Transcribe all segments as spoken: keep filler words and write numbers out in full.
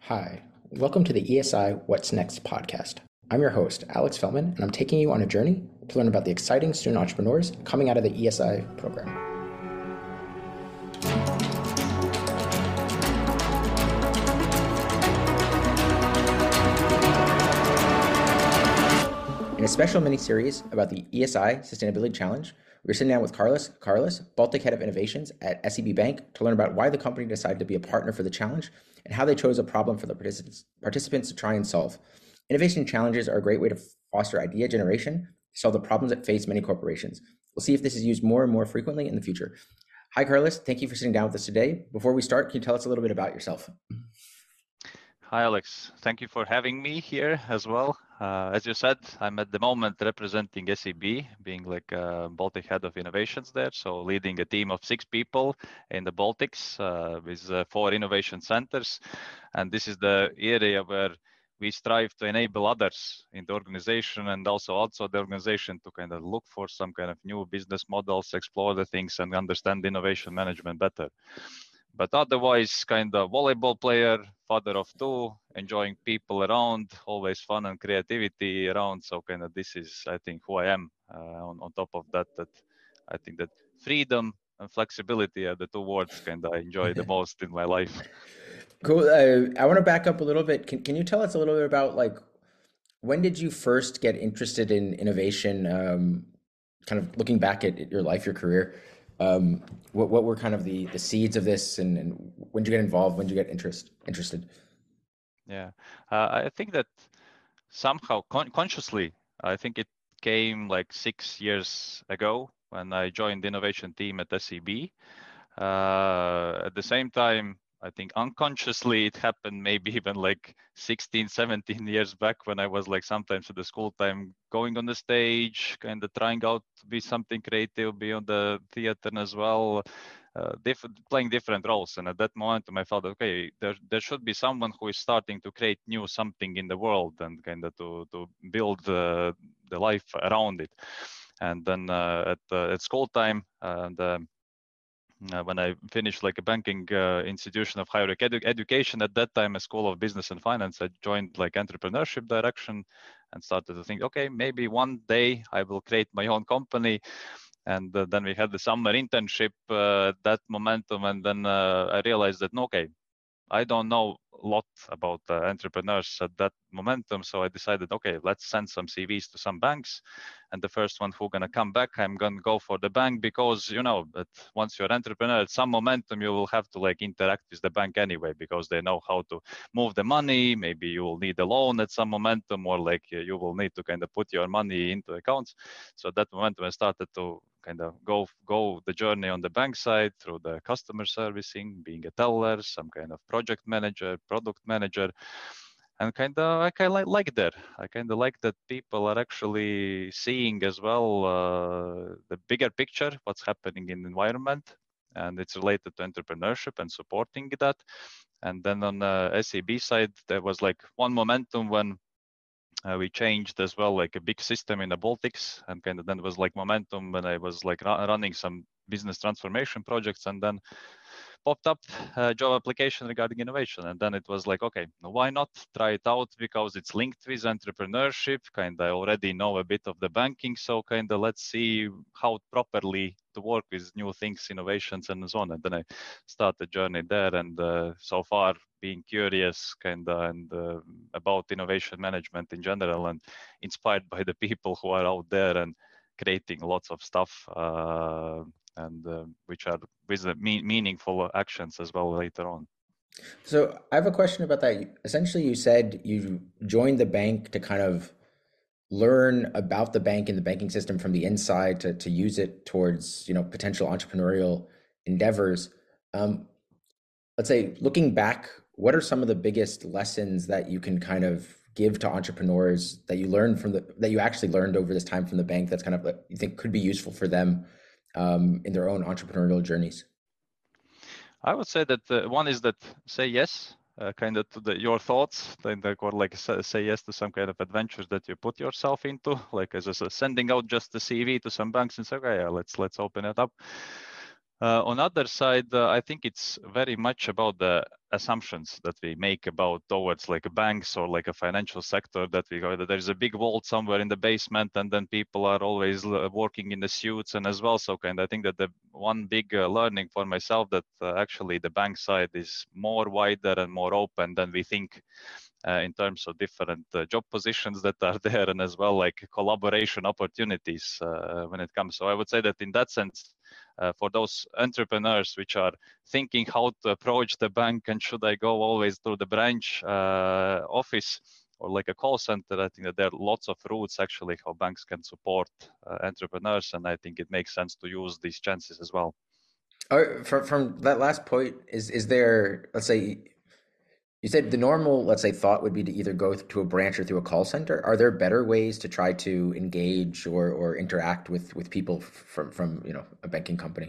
Hi, welcome to the E S I What's Next podcast. I'm your host, Alex Fellman, and I'm taking you on a journey to learn about the exciting student entrepreneurs coming out of the E S I program. In a special mini-series about the E S I Sustainability Challenge, we're sitting down with Carlos Carlos, Baltic Head of Innovations at S E B Bank, to learn about why the company decided to be a partner for the challenge and how they chose a problem for the participants, participants to try and solve. Innovation challenges are a great way to foster idea generation to solve the problems that face many corporations. We'll see if this is used more and more frequently in the future. Hi, Carlos. Thank you for sitting down with us today. Before we start, can you tell us a little bit about yourself? Hi, Alex. Thank you for having me here as well. Uh, as you said, I'm at the moment representing S E B, being like a Baltic head of innovations there. So leading a team of six people in the Baltics uh, with uh, four innovation centers. And this is the area where we strive to enable others in the organization and also outside the organization to kind of look for some kind of new business models, explore the things and understand innovation management better. But otherwise, kind of volleyball player, father of two, enjoying people around, always fun and creativity around. So kind of this is, I think, who I am. Uh, on, on top of that, that I think that freedom and flexibility are the two words kind of I enjoy the most in my life. Cool. Uh, I want to back up a little bit. Can, can you tell us a little bit about like when did you first get interested in innovation? Um, kind of looking back at your life, your career, um, what what were kind of the the seeds of this, and, and when did you get involved? When did you get interest interested? Yeah, uh, I think that somehow con- consciously, I think it came like six years ago when I joined the innovation team at S E B. Uh, at the same time, I think unconsciously it happened maybe even like sixteen, seventeen years back when I was like sometimes at the school time going on the stage, kind of trying out to be something creative, be on the theater as well, uh, different, playing different roles. And at that moment, I felt, okay, there, there should be someone who is starting to create new something in the world and kind of to, to build uh, the life around it. And then uh, at, uh, at school time, and um, uh, when I finished like a banking uh, institution of higher edu- education, at that time, a school of business and finance, I joined like entrepreneurship direction and started to think, okay, maybe one day I will create my own company. And uh, then we had the summer internship, uh, that momentum. And then uh, I realized that, no, okay, I don't know a lot about uh, entrepreneurs at that momentum. So I decided, okay, let's send some C Vs to some banks. And the first one who gonna come back, I'm gonna go for the bank because, you know, that once you're an entrepreneur, at some momentum, you will have to like interact with the bank anyway, because they know how to move the money. Maybe you will need a loan at some momentum, or like you will need to kind of put your money into accounts. So at that momentum, I started to kind of go go the journey on the bank side through the customer servicing, being a teller, some kind of project manager, product manager, and kind of I kind of like that. I kind of like that people are actually seeing as well uh, the bigger picture, what's happening in the environment, and it's related to entrepreneurship and supporting that. And then on the S E B side, there was like one momentum when uh, we changed as well, like a big system in the Baltics, and kind of then it was like momentum when I was like ra- running some business transformation projects, and then popped up a job application regarding innovation, and then it was like, okay, why not try it out, because it's linked with entrepreneurship. Kind of I already know a bit of the banking, so kind of let's see how properly to work with new things, innovations, and so on. And then I start the journey there, and uh, so far being curious kind of and uh, about innovation management in general, and inspired by the people who are out there and creating lots of stuff, uh, and uh, which are with the me- meaningful actions as well later on. So I have a question about that. Essentially, you said you joined the bank to kind of learn about the bank and the banking system from the inside to, to use it towards, you know, potential entrepreneurial endeavors. Um, let's say looking back, what are some of the biggest lessons that you can kind of give to entrepreneurs that you learned from the that you actually learned over this time from the bank that's kind of like you think could be useful for them um, in their own entrepreneurial journeys? I would say that uh, one is that say yes, uh, kind of to the, your thoughts, then like, or like say, say yes to some kind of adventures that you put yourself into, like as a, sending out just a C V to some banks and say, okay, yeah, let's let's open it up. Uh, on other side, uh, I think it's very much about the assumptions that we make about towards like a banks or like a financial sector, that we go that there's a big vault somewhere in the basement, and then people are always working in the suits and as well. So kind of I think that the one big uh, learning for myself, that uh, actually the bank side is more wider and more open than we think. Uh, in terms of different uh, job positions that are there, and as well like collaboration opportunities uh, when it comes. So I would say that in that sense, uh, for those entrepreneurs which are thinking how to approach the bank and should I go always through the branch uh, office or like a call center, I think that there are lots of routes actually how banks can support uh, entrepreneurs, and I think it makes sense to use these chances as well. Or from from that last point, is is there, let's say, you said the normal, let's say, thought would be to either go to a branch or through a call center. Are there better ways to try to engage or or interact with with people from from you know a banking company?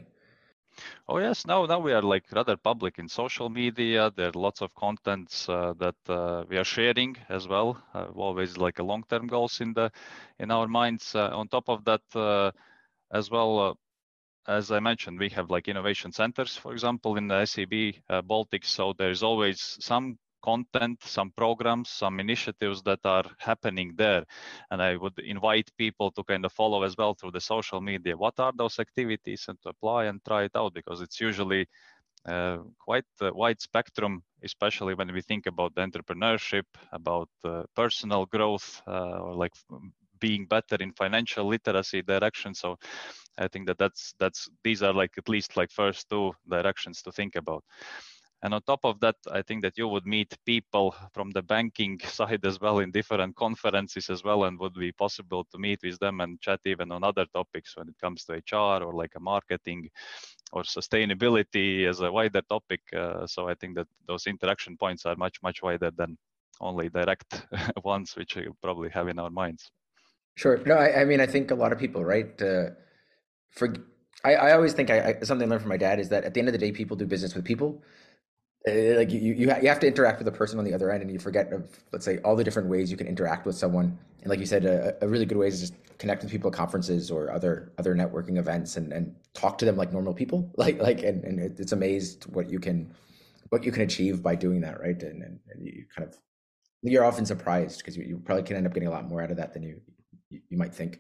Oh yes, now now we are like rather public in social media. There are lots of contents uh, that uh, we are sharing as well. Uh, always like a long-term goals in the in our minds. Uh, on top of that, uh, as well, uh, as I mentioned, we have like innovation centers, for example, in the S E B uh, Baltics. So there's always some content, some programs, some initiatives that are happening there. And I would invite people to kind of follow as well through the social media. What are those activities, and to apply and try it out, because it's usually uh, quite a wide spectrum, especially when we think about the entrepreneurship, about uh, personal growth, uh, or like being better in financial literacy direction. So I think that that's that's these are like at least like first two directions to think about. And on top of that, I think that you would meet people from the banking side as well in different conferences as well, and would be possible to meet with them and chat even on other topics when it comes to H R or like a marketing or sustainability as a wider topic. Uh, so I think that those interaction points are much, much wider than only direct ones, which we probably have in our minds. Sure. No, I, I mean, I think a lot of people, right? Uh, for I, I always think I, I something I learned from my dad is that at the end of the day, people do business with people. Uh, like you, you, ha- you have to interact with the person on the other end, and you forget of, let's say, all the different ways you can interact with someone. And like you said, a, a really good way is just connect with people at conferences or other other networking events, and, and talk to them like normal people. Like like, and, and it, it's amazed what you can what you can achieve by doing that, right? And and, and you kind of you're often surprised because you, you probably can end up getting a lot more out of that than you you, you might think.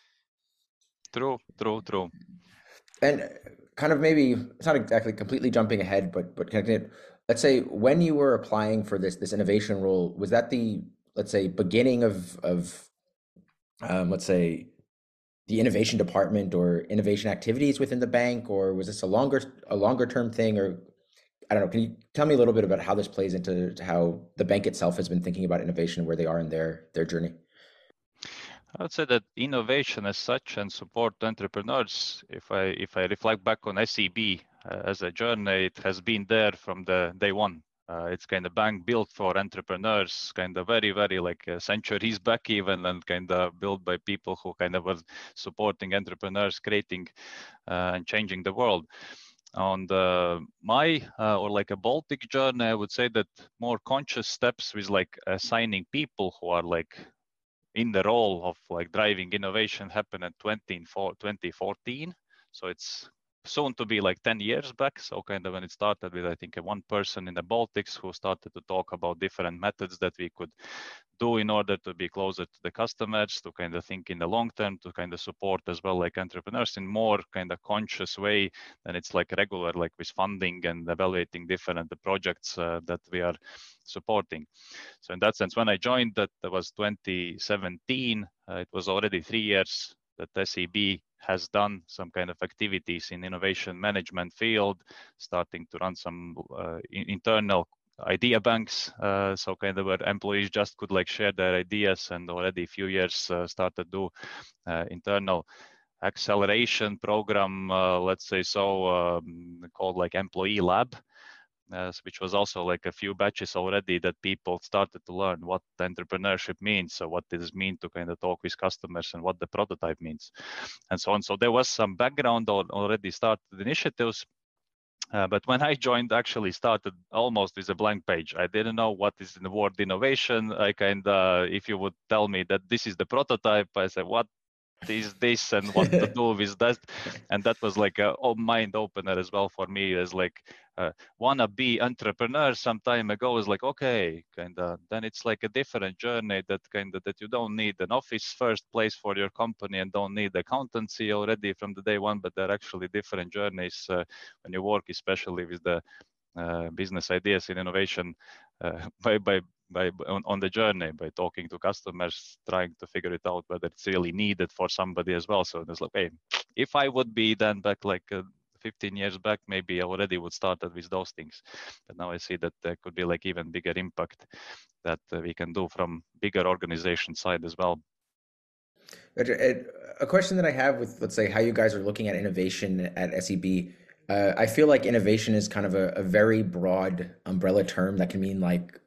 True, true, true. And kind of maybe it's not exactly completely jumping ahead, but but connecting it. Let's say when you were applying for this this innovation role, was that the, let's say, beginning of of um, let's say the innovation department or innovation activities within the bank, or was this a longer a longer term thing? Or I don't know. Can you tell me a little bit about how this plays into to how the bank itself has been thinking about innovation and where they are in their their journey? I would say that innovation as such and support entrepreneurs, if I if I reflect back on S E B uh, as a journey, it has been there from the day one. Uh, it's kind of bank built for entrepreneurs, kind of very, very like uh, centuries back even, and kind of built by people who kind of were supporting entrepreneurs, creating uh, and changing the world. On the my uh, or like a Baltic journey, I would say that more conscious steps with like assigning people who are like in the role of like driving innovation happened in twenty fourteen. So it's soon to be like ten years back. So kind of when it started with, I think, a one person in the Baltics who started to talk about different methods that we could do in order to be closer to the customers, to kind of think in the long term, to kind of support as well like entrepreneurs in more kind of conscious way than it's like regular, like with funding and evaluating different projects uh, that we are supporting. So in that sense, when I joined, that, that was twenty seventeen, uh, it was already three years that S E B has done some kind of activities in innovation management field, starting to run some uh, internal idea banks, uh, so kind of where employees just could like share their ideas, and already a few years uh, started to do uh, internal acceleration program, uh, let's say so, um, called like employee lab, uh, which was also like a few batches already that people started to learn what entrepreneurship means, so what does it mean to kind of talk with customers and what the prototype means and so on. So there was some background on already started initiatives. Uh, but when I joined, actually started almost with a blank page. I didn't know what is in the word innovation. I kind of, if you would tell me that this is the prototype, I said, what is this and what to do with that. And that was like a oh, mind opener as well for me, as like uh, wanna be entrepreneur some time ago. Is like, okay, kind of then it's like a different journey, that kind of that you don't need an office first place for your company and don't need accountancy already from the day one, but they're actually different journeys uh, when you work, especially with the uh, business ideas in innovation, uh, by by by on, on the journey, by talking to customers, trying to figure it out whether it's really needed for somebody as well. So there's like, hey, if I would be then back like uh, fifteen years back, maybe I already would start with those things. But now I see that there could be like even bigger impact that uh, we can do from bigger organization side as well. A question that I have with, let's say, how you guys are looking at innovation at S E B, uh, I feel like innovation is kind of a, a very broad umbrella term that can mean like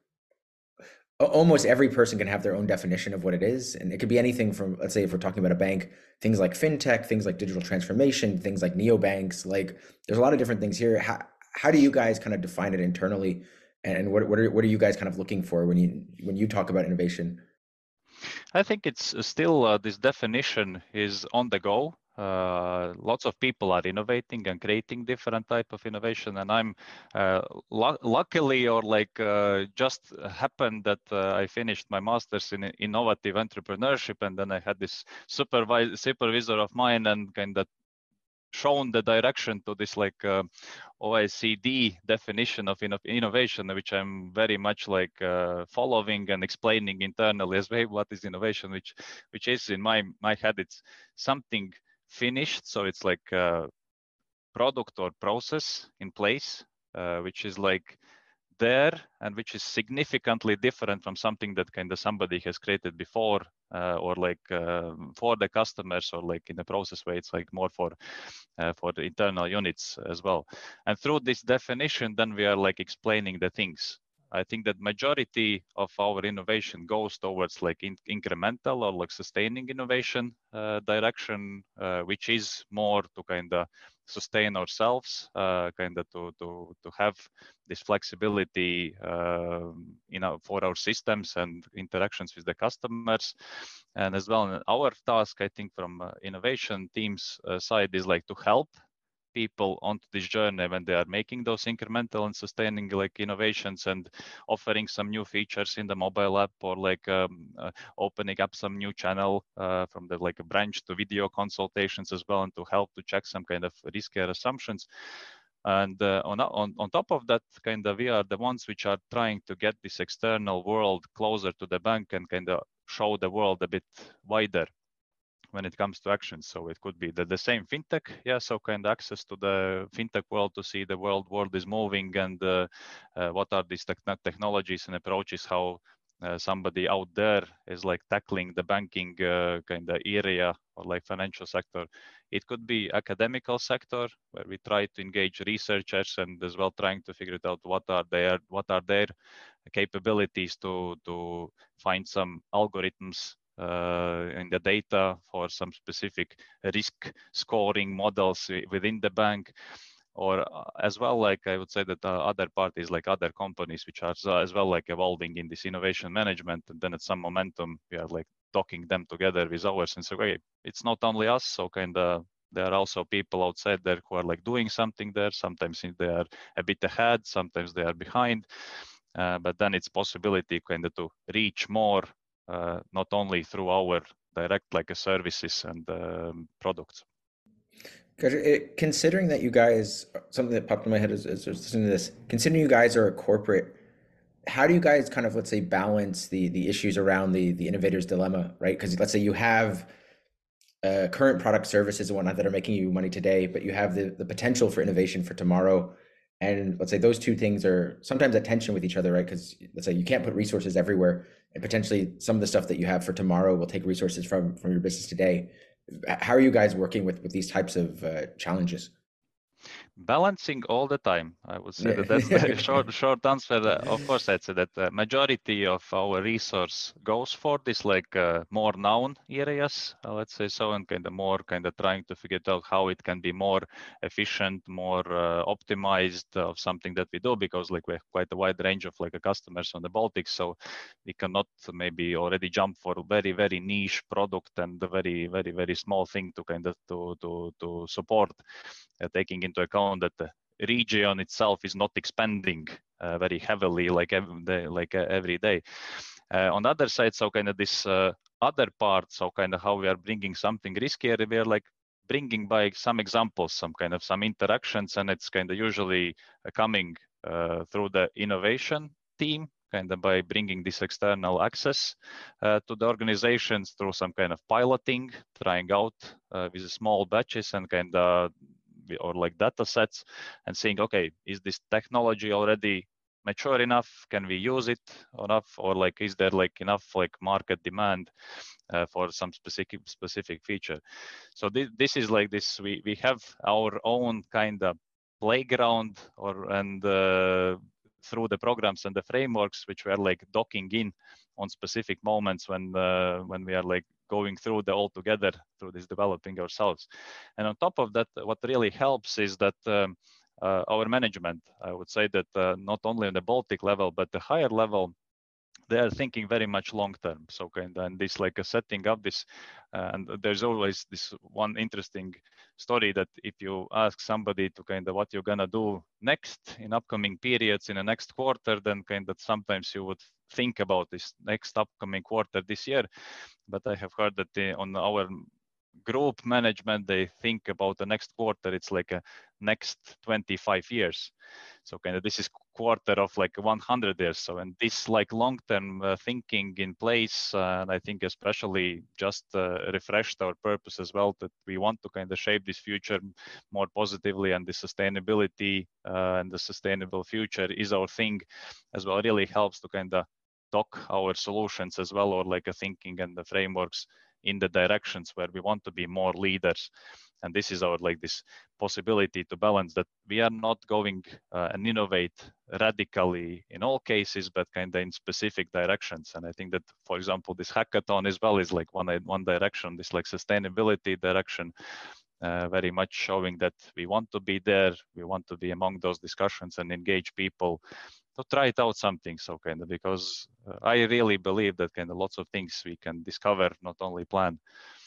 almost every person can have their own definition of what it is. And it could be anything from, let's say, if we're talking about a bank, things like fintech, things like digital transformation, things like neobanks, like there's a lot of different things here. How, how do you guys kind of define it internally? And what, what are, what are you guys kind of looking for when you, when you talk about innovation? I think it's still uh, this definition is on the go. Uh, lots of people are innovating and creating different type of innovation, and I'm uh, luckily or like uh, just happened that uh, I finished my master's in innovative entrepreneurship, and then I had this supervisor supervisor of mine and kind of shown the direction to this like uh, O E C D definition of innovation, which I'm very much like uh, following and explaining internally as well. What is innovation? Which, which is in my my head, it's something finished. So it's like a product or process in place, uh, which is like there and which is significantly different from something that kind of somebody has created before, uh, or like uh, for the customers, or like in the process way it's like more for uh, for the internal units as well. And through this definition, then we are like explaining the things. I think that majority of our innovation goes towards like in incremental or like sustaining innovation uh, direction, uh, which is more to kind of sustain ourselves, uh, kind of to to to have this flexibility, uh, you know, for our systems and interactions with the customers. And as well, our task, I think, from uh, innovation teams uh, side is like to help people onto this journey when they are making those incremental and sustaining like innovations and offering some new features in the mobile app, or like um, uh, opening up some new channel uh, from the like a branch to video consultations as well, and to help to check some kind of riskier assumptions. And uh, on, on, on top of that, kind of we are the ones which are trying to get this external world closer to the bank and kind of show the world a bit wider when it comes to actions. So it could be the, the same fintech, yeah, so kind of access to the fintech world to see the world world is moving, and uh, uh, what are these te technologies and approaches, how uh, somebody out there is like tackling the banking uh, kind of area, or like financial sector. It could be academical sector, where we try to engage researchers and as well trying to figure it out what are their what are their capabilities to to find some algorithms uh, in the data for some specific risk scoring models within the bank. Or uh, as well, like I would say that uh, other parties, like other companies, which are as well like evolving in this innovation management, and then at some momentum, we are like talking them together with ours and say, okay, it's not only us, so kind of there are also people outside there who are like doing something there. Sometimes they are a bit ahead, sometimes they are behind, uh, but then it's possibility kind of to reach more, uh, not only through our direct like uh, services and um, products. Considering that you guys, something that popped in my head is, is listening to this, considering you guys are a corporate, how do you guys kind of, let's say, balance the the issues around the the innovator's dilemma, right? Because let's say you have uh, current product services and whatnot that are making you money today, but you have the, the potential for innovation for tomorrow. And let's say those two things are sometimes at tension with each other, right? Because let's say you can't put resources everywhere, and potentially some of the stuff that you have for tomorrow will take resources from from your business today. How are you guys working with with these types of uh, challenges? Balancing all the time. I would say Yeah. that that's the short short answer. Uh, Of course, I'd say that the majority of our resource goes for this like uh, more known areas, uh, let's say so, and kind of more kind of trying to figure out how it can be more efficient, more uh, optimized of something that we do, because like we have quite a wide range of like customers on the Baltics, so we cannot maybe already jump for a very very niche product and a very very very small thing to kind of to to to support. Uh, taking into account that the region itself is not expanding uh, very heavily like every day, like uh, every day. Uh, on the other side, so kind of this uh, other part, so kind of how we are bringing something riskier, we are like bringing by some examples, some kind of some interactions, and it's kind of usually uh, coming uh, through the innovation team, kind of by bringing this external access uh, to the organizations through some kind of piloting, trying out uh, with small batches and kind of or like data sets and seeing, okay, is this technology already mature enough? Can we use it enough? Or like, is there like enough like market demand uh, for some specific specific feature? So this, this is like this, we, we have our own kind of playground or and uh, through the programs and the frameworks which we are like docking in on specific moments when uh, when we are like going through the all together through this developing ourselves. And on top of that, what really helps is that um, uh, our management, I would say that uh, not only on the Baltic level, but the higher level, they are thinking very much long term. So kind of, and this like a setting up this, uh, and there's always this one interesting story that if you ask somebody to kind of what you're gonna do next in upcoming periods in the next quarter, then kind of sometimes you would think about this next upcoming quarter this year. But I have heard that the, on our group management, they think about the next quarter, it's like a next twenty-five years. So kind of this is quarter of like one hundred years. So and this like long-term uh, thinking in place, uh, and I think especially just uh, refreshed our purpose as well, that we want to kind of shape this future more positively, and the sustainability uh, and the sustainable future is our thing as well. It really helps to kind of dock our solutions as well, or like a thinking and the frameworks in the directions where we want to be more leaders. And this is our like this possibility to balance that we are not going uh, and innovate radically in all cases, but kind of in specific directions. And I think that, for example, this hackathon as well is like one one direction, this like sustainability direction, uh, very much showing that we want to be there, we want to be among those discussions and engage people to try it out something. So kind of, because uh, I really believe that kind of lots of things we can discover, not only plan.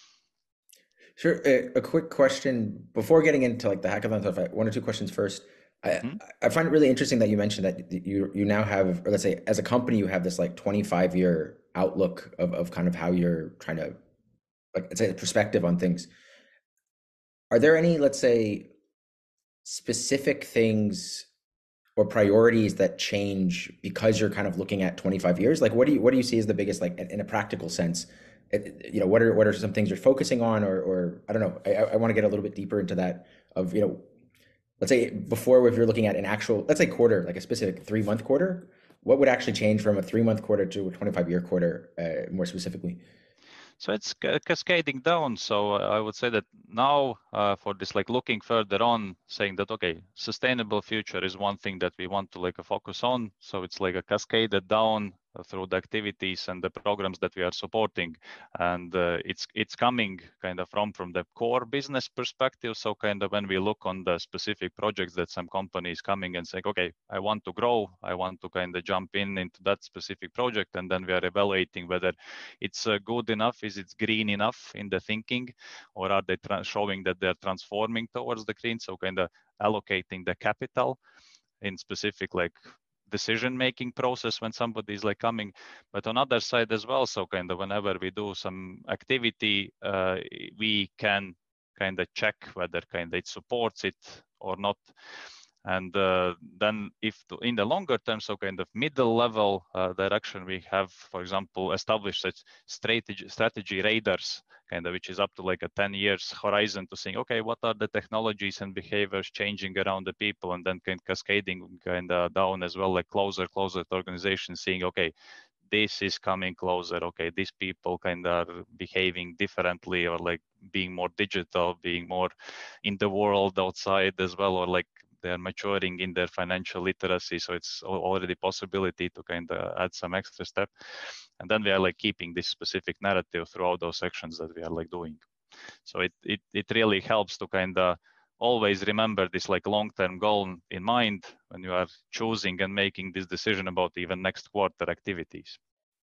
Sure. A, a quick question before getting into like the hackathon stuff. I- One or two questions first. I Hmm? I find it really interesting that you mentioned that you you now have, or let's say, as a company, you have this like twenty-five year outlook of of kind of how you're trying to, like, let's say, perspective on things. Are there any, let's say, specific things or priorities that change because you're kind of looking at twenty-five years? Like, what do you what do you see as the biggest, like, in in a practical sense? It- you know, what are what are some things you're focusing on, or or I don't know. I I want to get a little bit deeper into that of, you know, let's say before, if you're looking at an actual, let's say, quarter, like a specific three month quarter, what would actually change from a three month quarter to a twenty-five year quarter, uh, more specifically? So it's ca- cascading down. So uh, I would say that now uh, for this, like looking further on, saying that, okay, sustainable future is one thing that we want to like uh, focus on. So it's like a cascaded down uh, through the activities and the programs that we are supporting. And uh, it's it's coming kind of from, from the core business perspective. So kind of when we look on the specific projects that some company is coming and saying, okay, I want to grow, I want to kind of jump in into that specific project. And then we are evaluating whether it's uh, good enough, is it green enough in the thinking, or are they showing that they're transforming towards the green? So kind of allocating the capital in specific like decision making process when somebody is like coming. But on other side as well, so kind of whenever we do some activity, uh, we can kind of check whether kind of it supports it or not. And uh, then if to, in the longer term, so kind of middle level uh, direction, we have, for example, established such strategy, strategy radars, kind of, which is up to like a ten years horizon to saying, okay, what are the technologies and behaviors changing around the people, and then kind of cascading kind of down as well, like closer, closer to organizations, seeing, okay, this is coming closer. Okay, these people kind of are behaving differently, or like being more digital, being more in the world outside as well, or like they're maturing in their financial literacy. So it's already possibility to kind of add some extra step. And then we are like keeping this specific narrative throughout those sections that we are like doing. So it, it, it really helps to kind of always remember this like long-term goal in mind when you are choosing and making this decision about even next quarter activities.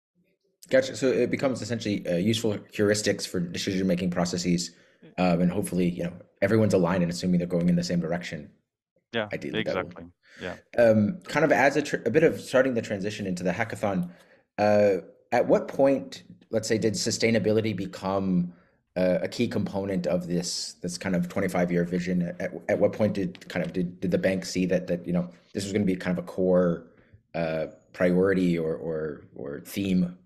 Gotcha. So it becomes essentially uh, useful heuristics for decision-making processes, um, and hopefully, you know, everyone's aligned and assuming they're going in the same direction. Yeah, Ideally, that will. exactly. Yeah. Um, kind of as a, tr a bit of starting the transition into the hackathon, uh, at what point, let's say, did sustainability become uh, a key component of this this kind of twenty-five year vision? At, at what point did kind of did, did the bank see that that you know this was going to be kind of a core uh, priority or or or theme?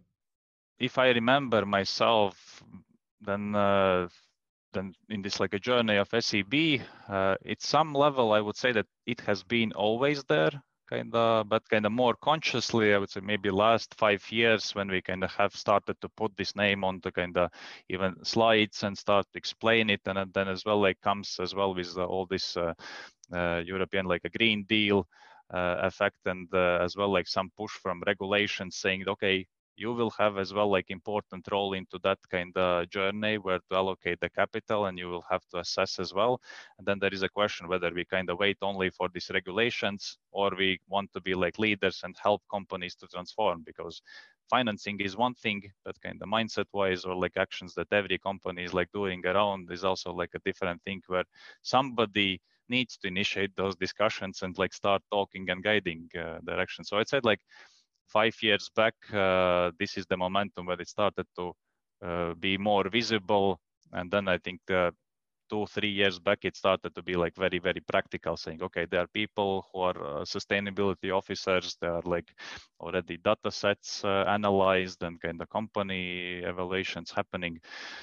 If I remember myself, then uh, then in this like a journey of S E B, uh, at some level, I would say that it has been always there, kind of, but kind of more consciously, I would say maybe last five years when we kind of have started to put this name on the kind of even slides and start to explain it, and then as well like comes as well with uh, all this uh, uh, European like a Green Deal uh, effect, and uh, as well like some push from regulations saying, okay, you will have as well like important role into that kind of journey where to allocate the capital, and you will have to assess as well. And then there is a question whether we kind of wait only for these regulations or we want to be like leaders and help companies to transform, because financing is one thing, but kind of mindset wise or like actions that every company is like doing around is also like a different thing where somebody needs to initiate those discussions and like start talking and guiding uh, direction. So I said like five years back, uh, this is the momentum where it started to uh, be more visible. And then I think uh, two, three years back, it started to be like very, very practical, saying, okay, there are people who are uh, sustainability officers. There are like already data sets uh, analyzed and kind of company evaluations happening.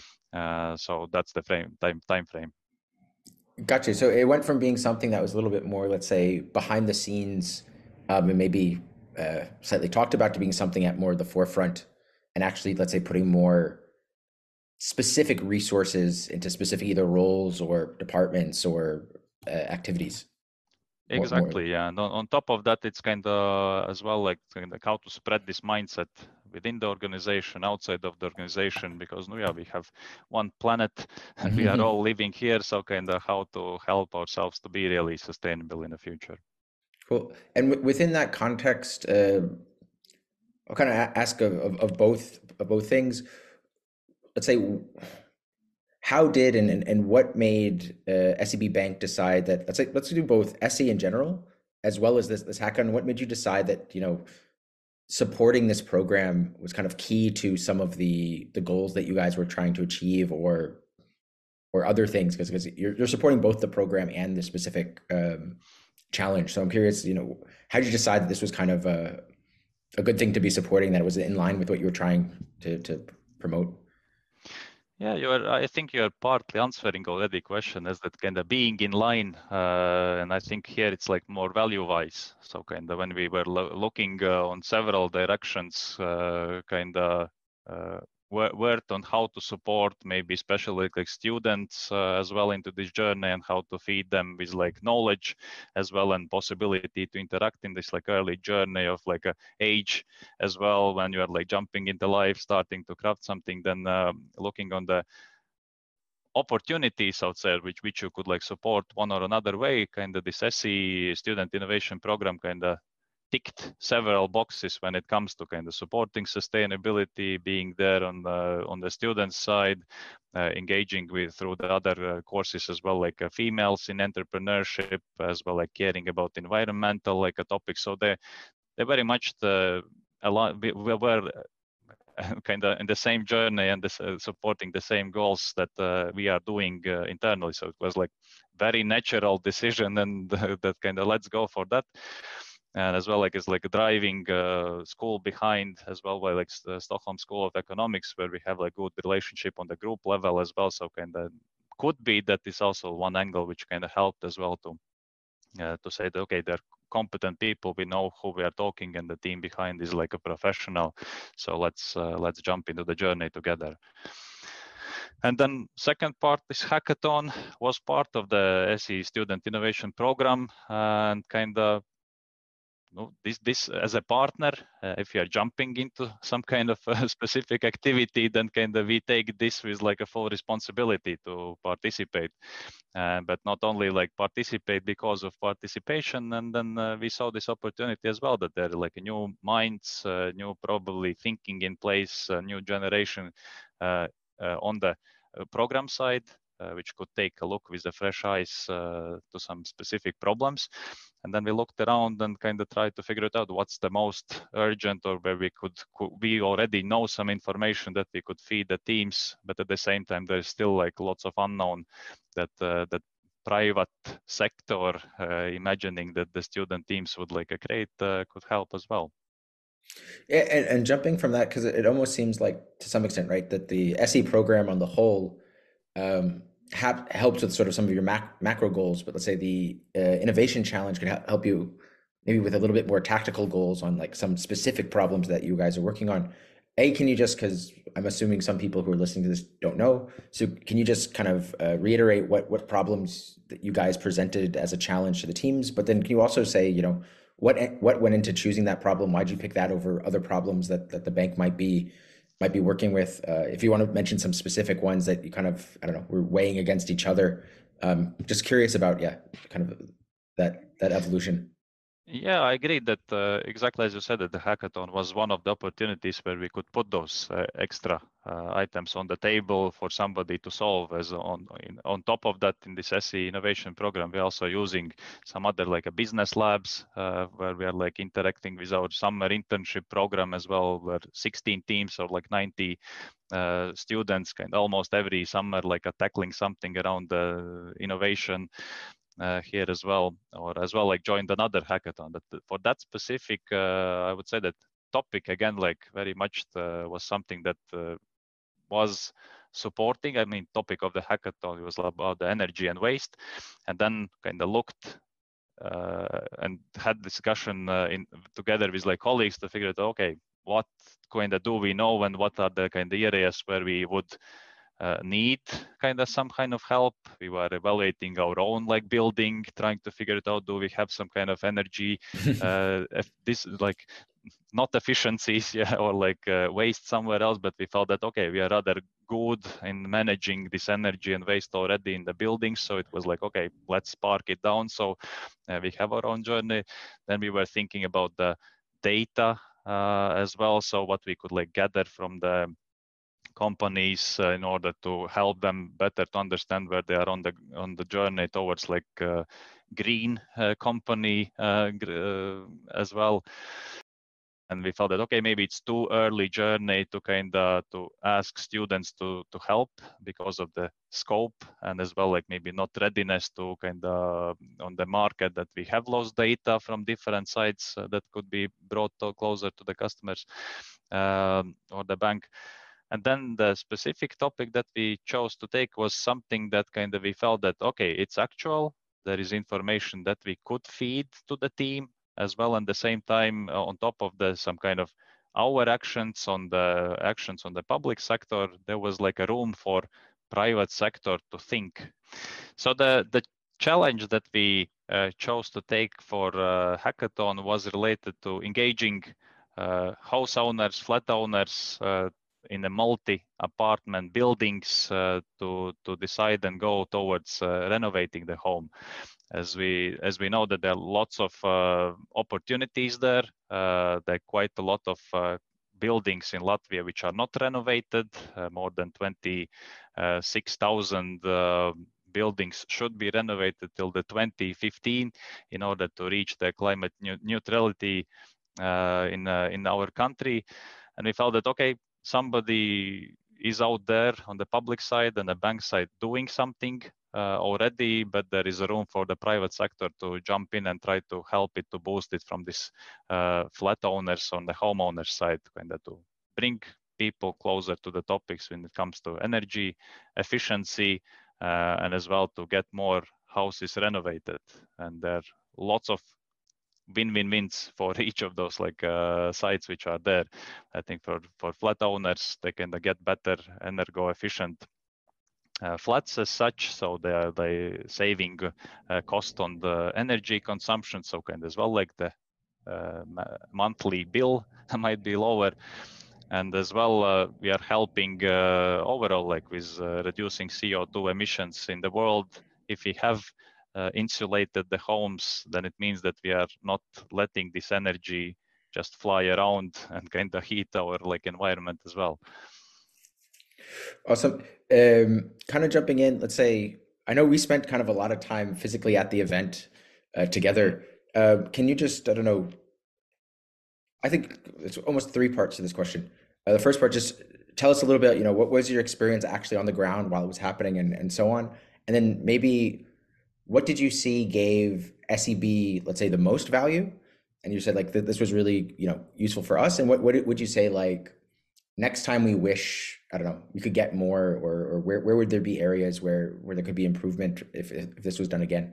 Uh, so that's the frame, time, time frame. Gotcha. So it went from being something that was a little bit more, let's say, behind the scenes, um, and maybe uh, slightly talked about, to being something at more the forefront, and actually, let's say, putting more specific resources into specific either roles or departments or uh, activities. More, more. Exactly, yeah. And on, on top of that, it's kind of as well like, kind of how to spread this mindset within the organization, outside of the organization, because yeah, we have one planet and we are all living here. So kind of how to help ourselves to be really sustainable in the future. Cool. And w within that context, uh, I'll kind of ask of, of, of both of both things. Let's say, how did and, and, and what made uh, S E B Bank decide that, let's say, let's do both S E in general as well as this this hackathon. What made you decide that, you know, supporting this program was kind of key to some of the the goals that you guys were trying to achieve, or or other things, because because you're you're supporting both the program and the specific um, challenge. So I'm curious, you know, how did you decide that this was kind of a a good thing to be supporting, that it was in line with what you were trying to to promote? Yeah, you're. I think you're partly answering already question as that kind of being in line, uh, and I think here it's like more value-wise. So kind of when we were lo looking uh, on several directions, uh, kind of uh, worked on how to support maybe especially like students uh, as well into this journey, and how to feed them with like knowledge as well, and possibility to interact in this like early journey of like a age as well, when you are like jumping into life, starting to craft something, then um, looking on the opportunities out there which which you could like support one or another way. Kind of this S E student innovation program kind of ticked several boxes when it comes to kind of supporting sustainability, being there on the on the student side, uh, engaging with through the other uh, courses as well, like uh, females in entrepreneurship, as well like caring about environmental like a topic. So they they very much the a lot we, we were kind of in the same journey and this, uh, supporting the same goals that uh, we are doing uh, internally. So it was like very natural decision, and uh, that kind of let's go for that. And as well, like it's like a driving uh, school behind as well, by like the Stockholm School of Economics, where we have like good relationship on the group level as well. So kind of could be that is also one angle which kind of helped as well to uh, to say that okay, they're competent people, we know who we are talking, and the team behind is like a professional. So let's uh, let's jump into the journey together. And then second part, this hackathon was part of the S E Student Innovation Program, and kind of no, this this as a partner, uh, if you are jumping into some kind of uh, specific activity, then kind of we take this with like a full responsibility to participate, uh, but not only like participate because of participation. And then uh, we saw this opportunity as well, that there are like new minds, uh, new probably thinking in place, uh, new generation uh, uh, on the uh, program side, uh, which could take a look with the fresh eyes uh, to some specific problems. And then we looked around and kind of tried to figure it out what's the most urgent, or where we could, could we already know some information that we could feed the teams, but at the same time there's still like lots of unknown that uh, that private sector uh, imagining that the student teams would like create uh, could help as well. Yeah, and, and jumping from that, because it, it almost seems like to some extent, right, that the S E program on the whole um, ha helps with sort of some of your mac macro goals, but let's say the uh, innovation challenge could ha help you maybe with a little bit more tactical goals on like some specific problems that you guys are working on. A, can you just, because I'm assuming some people who are listening to this don't know, so can you just kind of uh, reiterate what what problems that you guys presented as a challenge to the teams? But then can you also say, you know, what what went into choosing that problem? Why'd you pick that over other problems that that the bank might be might be working with? Uh, if you want to mention some specific ones that you kind of, I don't know, were weighing against each other. Um, just curious about, yeah, kind of that that evolution. Yeah, I agree that uh, exactly as you said, that the hackathon was one of the opportunities where we could put those uh, extra uh, items on the table for somebody to solve. As on in, on top of that, in this S E innovation program, we're also using some other like a business labs uh, where we are like interacting with our summer internship program as well, where sixteen teams or like ninety uh, students kind of almost every summer like are tackling something around the innovation. Uh, here as well, or as well like joined another hackathon. But for that specific, uh, I would say that topic again, like very much the, was something that uh, was supporting. I mean, topic of the hackathon was about the energy and waste, and then kind of looked uh, and had discussion uh, in together with like colleagues to figure out, okay, what kind of do we know, and what are the kind of areas where we would uh, need kind of some kind of help. We were evaluating our own like building, trying to figure it out. Do we have some kind of energy? Uh, if this like not efficiencies, yeah, or like uh, waste somewhere else, but we felt that okay, we are rather good in managing this energy and waste already in the building. So it was like, okay, let's park it down. So uh, we have our own journey. Then we were thinking about the data uh, as well. So what we could like gather from the companies uh, in order to help them better to understand where they are on the on the journey towards like uh, green uh, company uh, uh, as well. And we felt that okay, maybe it's too early journey to kind of to ask students to to help because of the scope, and as well like maybe not readiness to kind of on the market that we have lost data from different sites uh, that could be brought to closer to the customers um, or the bank. And then the specific topic that we chose to take was something that kind of we felt that, okay, it's actual. There is information that we could feed to the team as well. And at the same time, uh, on top of the some kind of our actions on the actions on the public sector, there was like a room for private sector to think. So the, the challenge that we uh, chose to take for uh, hackathon was related to engaging uh, house owners, flat owners, uh, in the multi-apartment buildings uh, to to decide and go towards uh, renovating the home, as we as we know that there are lots of uh, opportunities there. Uh, there are quite a lot of uh, buildings in Latvia which are not renovated. Uh, more than twenty-six thousand uh, buildings should be renovated till the twenty fifteen in order to reach the climate neutrality uh, in uh, in our country. And we felt that okay, somebody is out there on the public side and the bank side doing something uh, already, but there is a room for the private sector to jump in and try to help it to boost it from this uh, flat owners on the homeowner side, kind of to bring people closer to the topics when it comes to energy efficiency uh, and as well to get more houses renovated. And there are lots of win-win-wins for each of those like uh, sites which are there. I think for for flat owners, they can get better energo efficient uh, flats as such, so they are they saving uh, cost on the energy consumption, so kind of as well like the uh, monthly bill might be lower. And as well, uh, we are helping uh, overall, like with uh, reducing C O two emissions in the world. If we have uh, insulated the homes, then it means that we are not letting this energy just fly around and kind of heat our like environment as well. Awesome. Um, kind of jumping in, let's say, I know we spent kind of a lot of time physically at the event uh, together. Uh, can you just, I don't know, I think it's almost three parts to this question. Uh, the first part, just tell us a little bit, you know, what was your experience actually on the ground while it was happening and, and so on? And then maybe what did you see gave S E B, let's say, the most value? And you said like th this was really, you know, useful for us. And what, what would you say like next time we wish, I don't know, we could get more, or, or where, where would there be areas where, where there could be improvement if, if this was done again?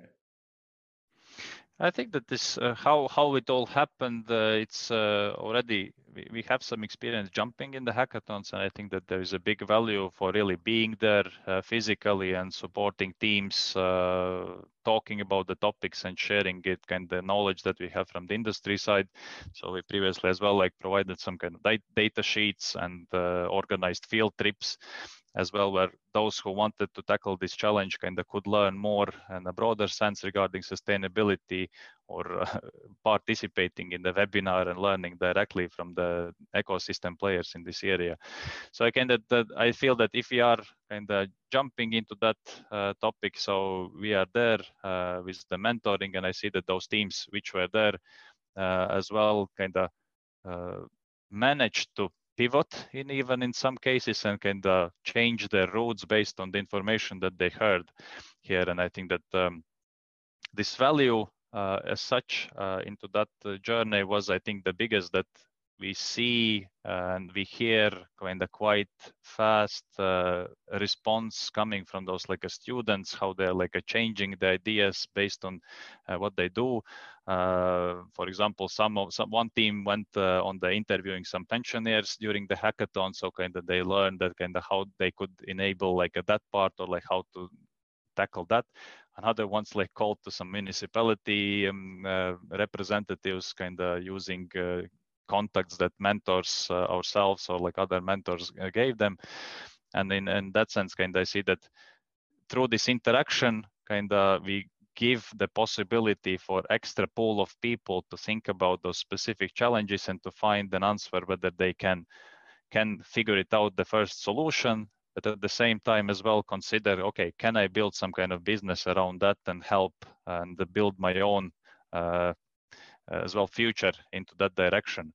I think that this uh, how how it all happened. Uh, it's uh, already we, we have some experience jumping in the hackathons, and I think that there is a big value for really being there uh, physically and supporting teams, uh, talking about the topics and sharing it, kind of knowledge that we have from the industry side. So we previously as well like provided some kind of data sheets and uh, organized field trips as well, where those who wanted to tackle this challenge kind of could learn more in a broader sense regarding sustainability, or uh, participating in the webinar and learning directly from the ecosystem players in this area. So I kind of that I feel that if we are kind of jumping into that uh, topic, so we are there uh, with the mentoring, and I see that those teams which were there uh, as well kind of uh, managed to pivot in even in some cases and kind of change their routes based on the information that they heard here. And I think that um, this value uh, as such uh, into that uh, journey was, I think, the biggest that we see uh, and we hear kind of quite fast uh, response coming from those like uh, students, how they're like uh, changing the ideas based on uh, what they do. Uh, for example, some of some one team went uh, on the interviewing some pensioners during the hackathon, so kind of they learned that kind of how they could enable like uh, that part, or like how to tackle that. Another one's like called to some municipality um, uh, representatives, kind of using uh, contacts that mentors uh, ourselves or like other mentors uh, gave them. And in, in that sense, kind of I see that through this interaction, kind of we give the possibility for extra pool of people to think about those specific challenges and to find an answer whether they can can figure it out the first solution, but at the same time as well consider, okay, can I build some kind of business around that and help and build my own uh, as well future into that direction.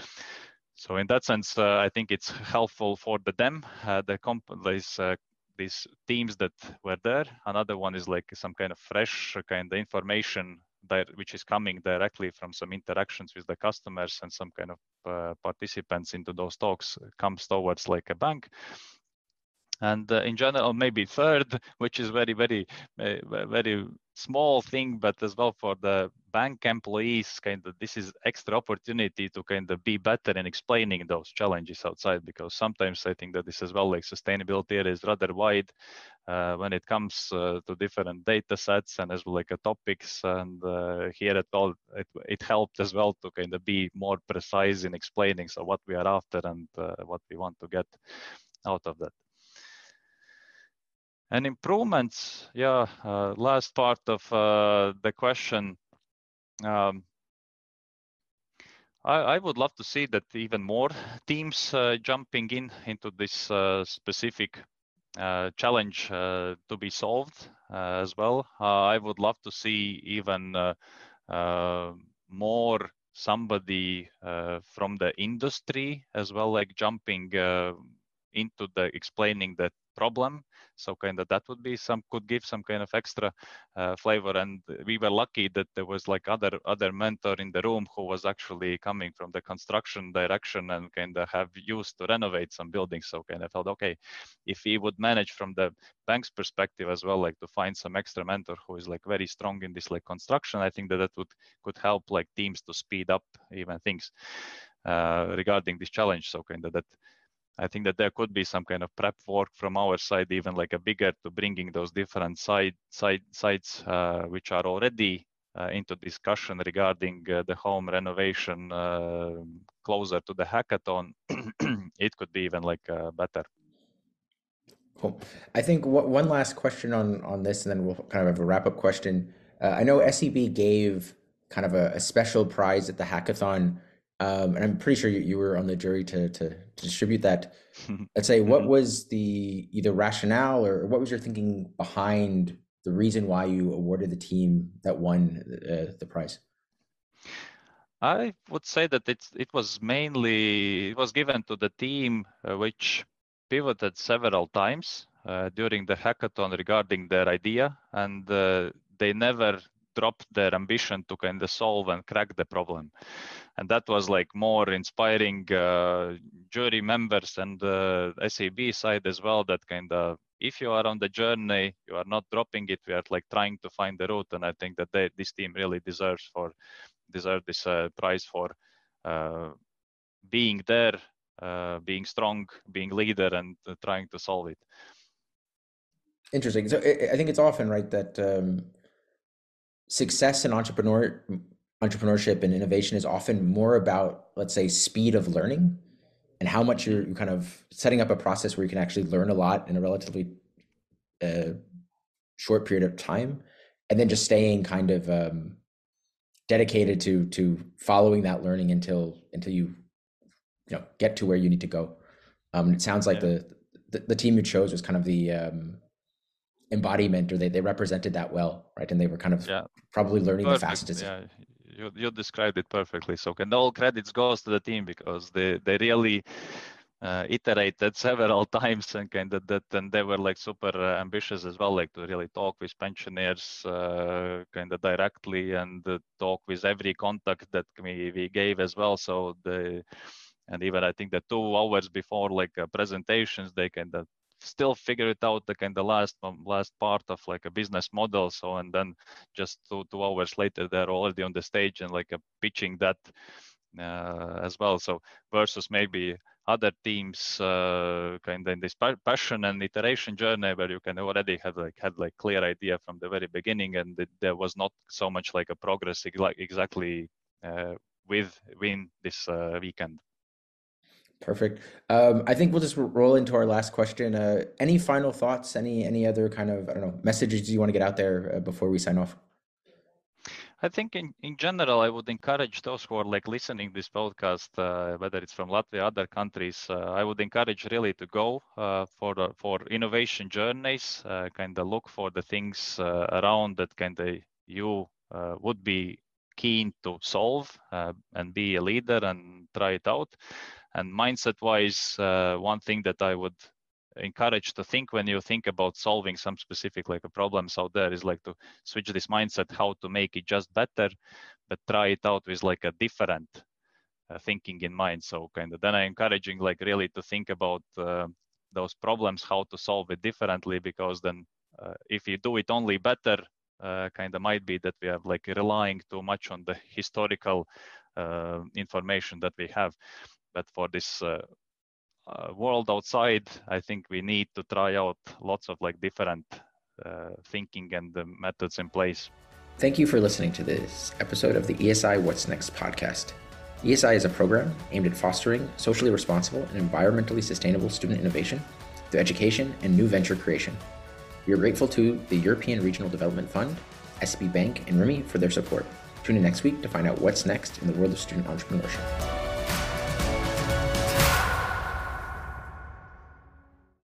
So in that sense, uh, I think it's helpful for the them, uh, the companies, uh, these teams that were there. Another one is like some kind of fresh kind of information that which is coming directly from some interactions with the customers, and some kind of uh, participants into those talks comes towards like a bank. And uh, in general, maybe third, which is very, very, uh, very small thing, but as well for the bank employees, kind of this is extra opportunity to kind of be better in explaining those challenges outside, because sometimes I think that this as well, like sustainability area is rather wide uh, when it comes uh, to different data sets and as well like uh, topics. And uh, here at all, it, it helped as well to kind of be more precise in explaining so what we are after and uh, what we want to get out of that. And improvements, yeah, uh, last part of uh, the question. Um, I, I would love to see that even more teams uh, jumping in into this uh, specific uh, challenge uh, to be solved uh, as well. Uh, I would love to see even uh, uh, more somebody uh, from the industry as well, like jumping uh, into the explaining the problem. So kind of that would be some could give some kind of extra uh, flavor. And we were lucky that there was like other other mentor in the room who was actually coming from the construction direction and kind of have used to renovate some buildings. So kind of felt okay, if we would manage from the bank's perspective as well, like to find some extra mentor who is like very strong in this like construction, I think that that would could help like teams to speed up even things uh, regarding this challenge. So kind of that I think that there could be some kind of prep work from our side, even like a bigger, to bringing those different side side sites uh, which are already uh, into discussion regarding uh, the home renovation uh, closer to the hackathon. It could be even like uh, better. Cool. I think what, one last question on on this, and then we'll kind of have a wrap up question. Uh, I know S E B gave kind of a, a special prize at the hackathon, um, and I'm pretty sure you, you were on the jury to, to to distribute that. Let's say, what was the either rationale or what was your thinking behind the reason why you awarded the team that won uh, the prize? I would say that it's it was mainly it was given to the team uh, which pivoted several times uh, during the hackathon regarding their idea, and uh, they never dropped their ambition to kind of solve and crack the problem. And that was like more inspiring uh, jury members and the S E B side as well, that kind of, if you are on the journey, you are not dropping it, we are like trying to find the route. And I think that they, this team really deserves for deserve this uh, prize for uh, being there, uh, being strong, being leader, and uh, trying to solve it. Interesting. So I I think it's often right that um, success in entrepreneur entrepreneurship and innovation is often more about, let's say, speed of learning and how much you're, you're kind of setting up a process where you can actually learn a lot in a relatively uh, short period of time, and then just staying kind of um, dedicated to to following that learning until until you you know get to where you need to go. Um, it sounds like yeah. the, the the team you chose was kind of the um, embodiment, or they, they represented that well, right? And they were kind of yeah. probably learning Perfect. the fastest. Yeah, you you described it perfectly. So, and all credits goes to the team because they they really uh, iterated several times and kind of that, and they were like super uh, ambitious as well, like to really talk with pensioners uh, kind of directly and uh, talk with every contact that we we gave as well. So the and even I think that two hours before like uh, presentations, they kind of still figure it out, the kind of last um, last part of like a business model. So and then just two two hours later, they're already on the stage and like uh, pitching that uh, as well. So versus maybe other teams, uh, kind of in this passion and iteration journey where you can already have like had like clear idea from the very beginning, and it, there was not so much like a progress like exactly uh, with win this uh, weekend. Perfect. Um, I think we'll just roll into our last question. Uh, any final thoughts? Any any other kind of I don't know messages you want to get out there uh, before we sign off? I think in, in general, I would encourage those who are like listening this podcast, uh, whether it's from Latvia, other countries, uh, I would encourage really to go uh, for the, for innovation journeys, uh, kind of look for the things uh, around that kind of you uh, would be keen to solve uh, and be a leader and try it out. And mindset wise, uh, one thing that I would encourage to think when you think about solving some specific like a problems out there is like to switch this mindset, how to make it just better, but try it out with like a different uh, thinking in mind. So kind of then I'm encouraging like really to think about uh, those problems, how to solve it differently, because then uh, if you do it only better, uh, kind of might be that we are like relying too much on the historical uh, information that we have. But for this uh, uh, world outside, I think we need to try out lots of like different uh, thinking and the methods in place. Thank you for listening to this episode of the E S I What's Next podcast. E S I is a program aimed at fostering socially responsible and environmentally sustainable student innovation through education and new venture creation. We are grateful to the European Regional Development Fund, S E B Bank, and R I M I for their support. Tune in next week to find out what's next in the world of student entrepreneurship.